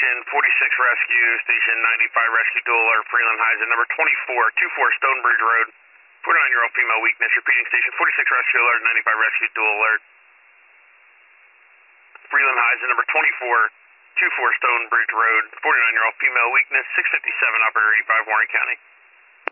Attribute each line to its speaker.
Speaker 1: Station 46 Rescue, Station 95 Rescue Dual Alert, Freeland Heights, number 24 Stonebridge Road. 49-year-old female weakness. Repeating, Station 46 Rescue Alert, 95 Rescue Dual Alert. Freeland Heights, number 24 Stonebridge Road. 49-year-old female weakness. 657 Operator 85, Warren County.